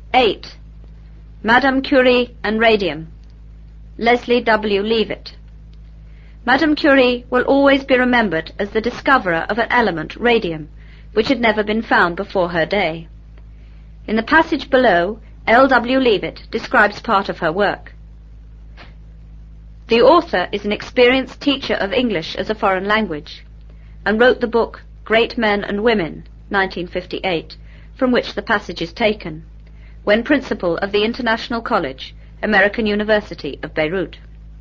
8. Madame Curie and radium. Leslie W. Leavitt. Madame Curie will always be remembered as the discoverer of an element, radium, which had never been found before her day. In the passage below, L. W. Leavitt describes part of her work. The author is an experienced teacher of English as a foreign language, and wrote the book Great Men and Women, 1958, from which the passage is taken, when principal of the International College, American University of Beirut.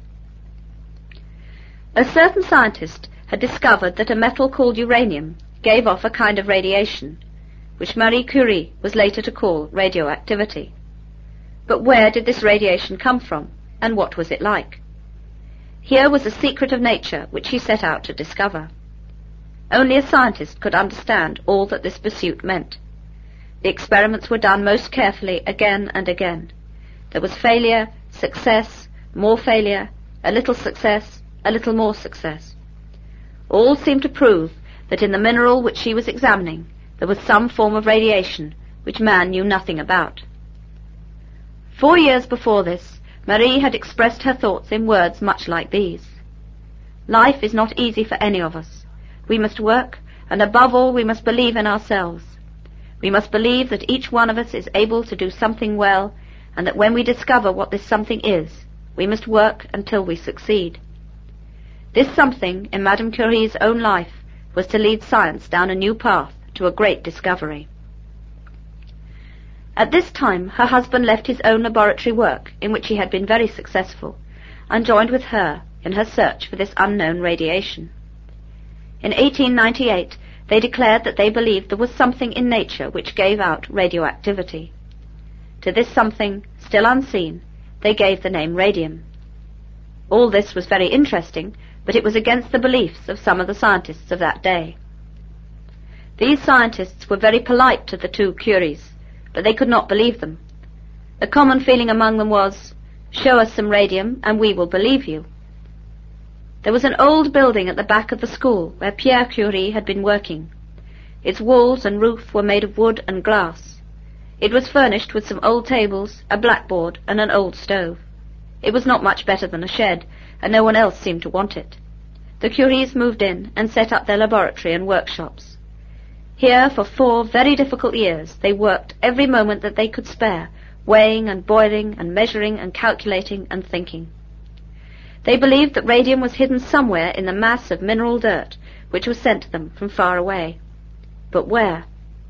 A certain scientist had discovered that a metal called uranium gave off a kind of radiation, which Marie Curie was later to call radioactivity. But where did this radiation come from, and what was it like? Here was a secret of nature which he set out to discover. Only a scientist could understand all that this pursuit meant. The experiments were done most carefully again and again. There was failure, success, more failure, a little success, a little more success. All seemed to prove that in the mineral which she was examining there was some form of radiation which man knew nothing about. 4 years before this, Marie had expressed her thoughts in words much like these. Life is not easy for any of us. We must work, and above all we must believe in ourselves. We must believe that each one of us is able to do something well, and that when we discover what this something is, we must work until we succeed. This something in Madame Curie's own life was to lead science down a new path to a great discovery. At this time her husband left his own laboratory work, in which he had been very successful, and joined with her in her search for this unknown radiation. In 1898 they declared that they believed there was something in nature which gave out radioactivity. To this something, still unseen, they gave the name radium. All this was very interesting, but it was against the beliefs of some of the scientists of that day. These scientists were very polite to the two Curies, but they could not believe them. The common feeling among them was, "Show us some radium and we will believe you." There was an old building at the back of the school where Pierre Curie had been working. Its walls and roof were made of wood and glass. It was furnished with some old tables, a blackboard, and an old stove. It was not much better than a shed, and no one else seemed to want it. The Curies moved in and set up their laboratory and workshops. Here, for 4 very difficult years, they worked every moment that they could spare, weighing and boiling and measuring and calculating and thinking. They believed that radium was hidden somewhere in the mass of mineral dirt which was sent to them from far away. But where?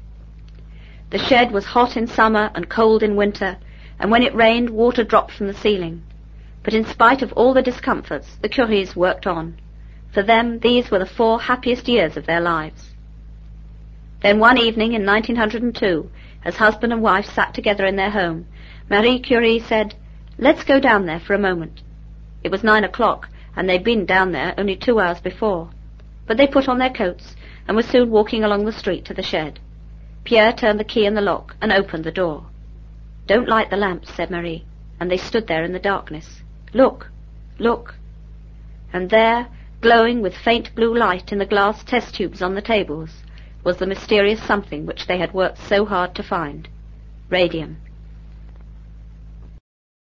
The shed was hot in summer and cold in winter, and when it rained, water dropped from the ceiling. But in spite of all the discomforts, the Curies worked on. For them, these were the 4 happiest years of their lives. Then one evening in 1902, as husband and wife sat together in their home, Marie Curie said, "Let's go down there for a moment." It was 9 o'clock, and they'd been down there only 2 hours before. But they put on their coats, and were soon walking along the street to the shed. Pierre turned the key in the lock and opened the door. "Don't light the lamps," said Marie, and they stood there in the darkness. "Look, look." And there, glowing with faint blue light in the glass test tubes on the tables, was the mysterious something which they had worked so hard to find. Radium.